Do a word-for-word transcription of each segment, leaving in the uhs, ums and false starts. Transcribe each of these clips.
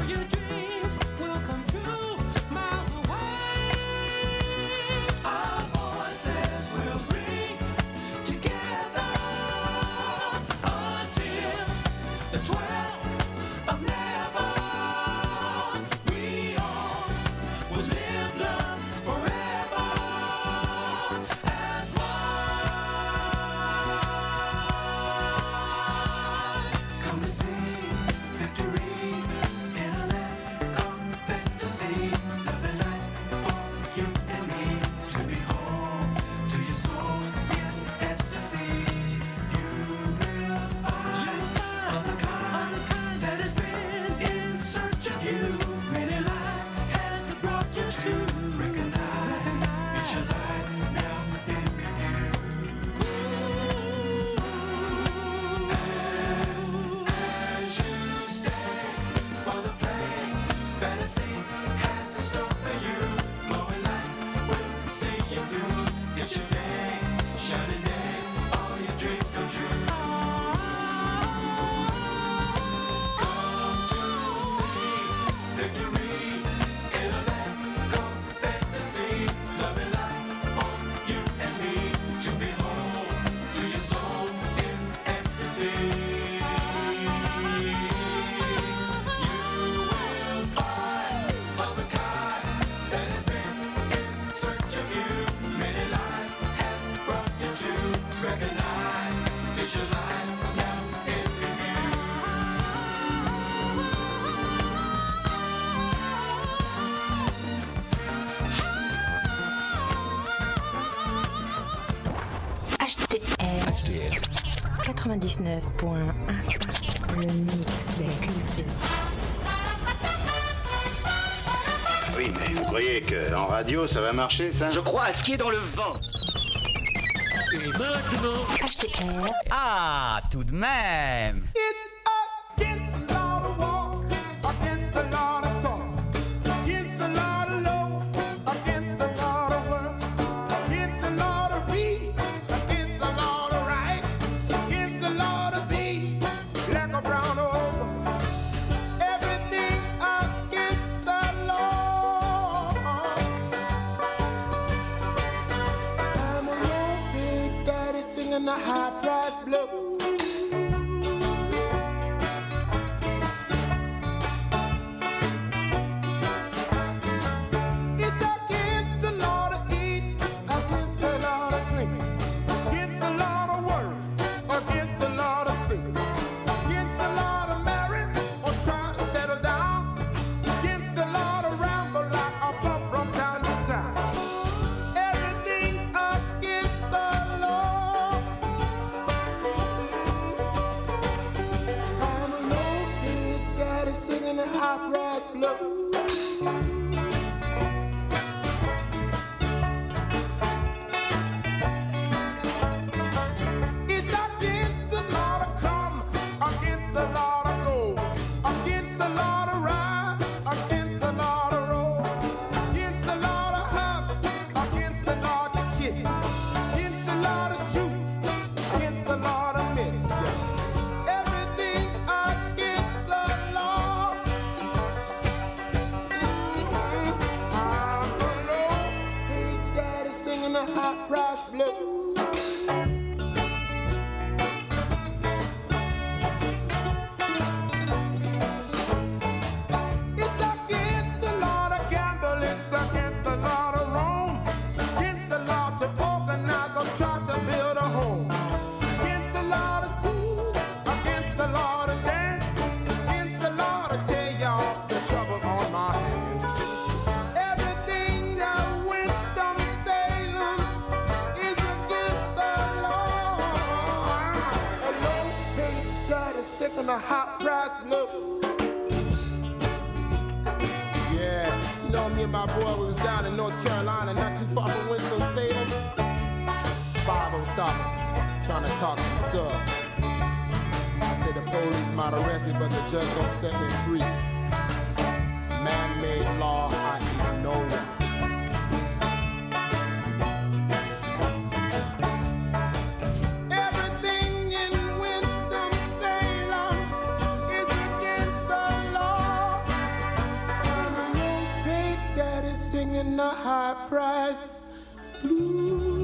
quatre-vingt-dix-neuf point un, le mix des cultures. Oui, mais vous croyez qu'en radio, ça va marcher, ça? Je crois à ce qui est dans le vent. Et maintenant... H T R. Ah, tout de même. The high price blue. It's against the law to eat, against the law to drink, against the law to work, against the law to think, against the law to marry or try to settle down, against the law to ramble like a bump from town to town. Everything's against the law. In the high price blue. It's against the law to come, against the law to go, against the law to ride, against the law to roll, against the law to hug, against the law to kiss, against the law to shoot, against the law to miss. Everything's against the law. Singing a hot price blue. It's against the law to gamble, it's against the law to roam, against the law to organize or try to build a home, against the law to sing, against the law to dance, against the law to tell y'all the trouble on my hands. Sick on the hot price blue. Yeah, you know me and my boy, we was down in North Carolina, not too far from Winston-Salem. Five of them stopped us, trying to talk some stuff. I said the police might arrest me, but the judge gon' set me free. Man-made law, I need no one. paying a high price. Blue.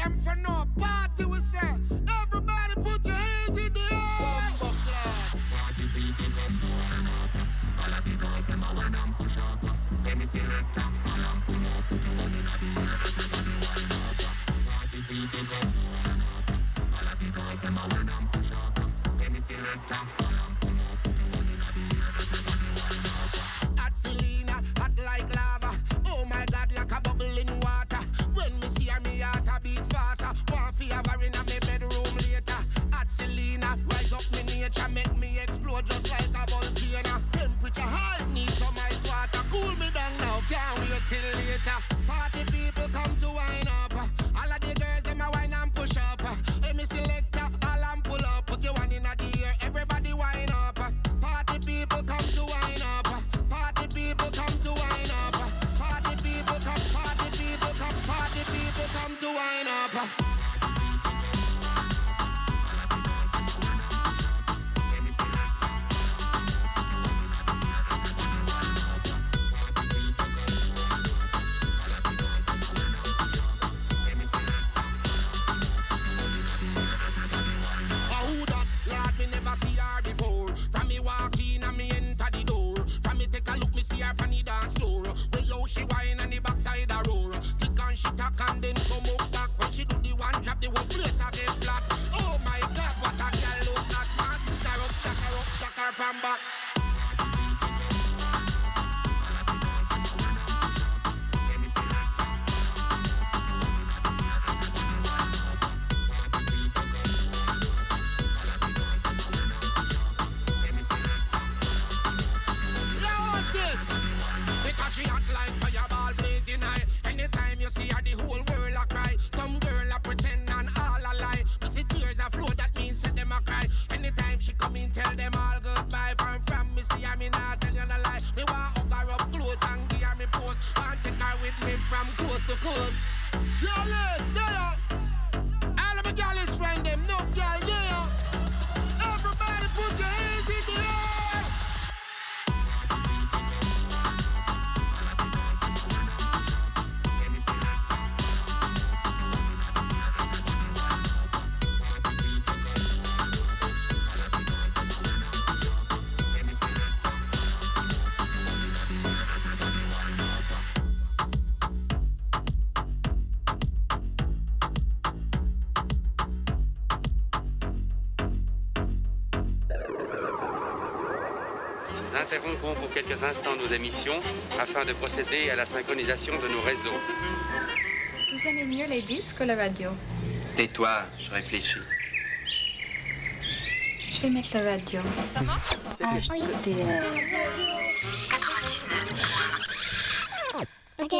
them for no party we say. Everybody put your hands in the air. Party people come to wine up. All of the girls them a wine and push up. Any selector, all and pull up. Put your one in the air, everybody wine up. Party people come to wine up. All of the girls them a wine and push up. Any selector, all and pull up. Put your one in the air, everybody wine up. Hot Selena, hot like lava. Oh my God, like a bubble in water. When me see her, me heart a beat faster. One fever in a me bedroom later. Hot Selena, rise up me nature, make me explode just like a volcano. Temperature high, need some ice water. Cool me down now, can't wait till later. Party people come to wine up. All of the girls them a wine and push up. Hey, me selector, all and pull up. Put your one in the air, everybody wine up. Party people come to wine up. Party people come to wine up. Party people come, party people come, party people come to wine up. She whine on the backside a roll. Tick and she tack and then come up back. When she do the one drop, the whole place a get flat. Oh my God, what a girl look at. Man, stack her up, stack her up, stack her from back. She hot like fireball blazing high. Anytime you see her, the whole world a cry. Some girl a pretend and all a lie. You see tears a flow, that means set them a cry. Anytime she come in, tell them all goodbye. From from me see her, me not tell you no lie. Me want hug her up close and give her me pose. Want take her with me from coast to coast. Jealous, there. All of my jealous friend them, enough girl there. Everybody put your hands in the air. Interrompons pour quelques instants nos émissions afin de procéder à la synchronisation de nos réseaux. Vous aimez mieux les disques ou la radio? Tais-toi, je réfléchis. Je vais mettre la radio. Ça va? H D F quatre-vingt-dix-neuf. Ok.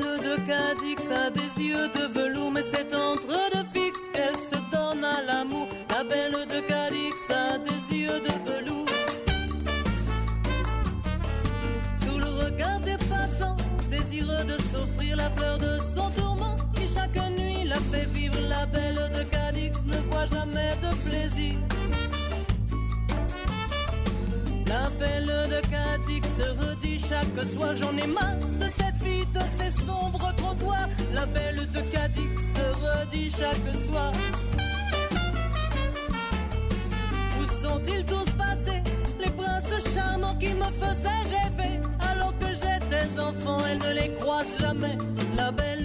belle de Cadix a des yeux de velours, mais c'est entre deux fixes qu'elle se donne à l'amour. La belle de Cadix a des yeux de velours. Sous le regard des passants, désireux de s'offrir la fleur de son tourment, qui chaque nuit la fait vivre. La belle de Cadix ne voit jamais de plaisir. La belle de Cadix se redit chaque soir: j'en ai marre de cette vie, de ces sombres trottoirs. La belle de Cadix se redit chaque soir: où sont-ils tous passés, les princes charmants qui me faisaient rêver? Alors que j'étais enfant, elle ne les croise jamais. La belle